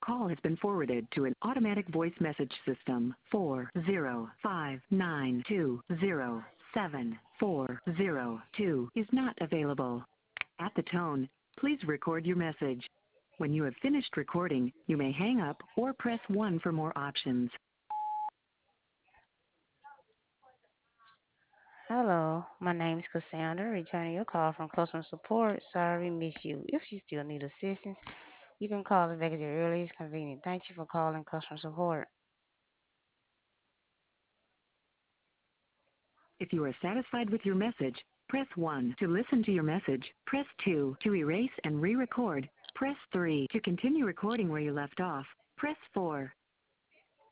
call has been forwarded to an automatic voice message system. 40592074402 is not available. At the tone, please record your message. When you have finished recording, you may hang up or press 1 for more options. Hello, my name is Cassandra, returning your call from customer support. Sorry we missed you. If you still need assistance, you can call us back at your earliest convenience. Thank you for calling customer support. If you are satisfied with your message, press 1 to listen to your message. Press 2 to erase and re-record. Press 3 to continue recording where you left off. Press 4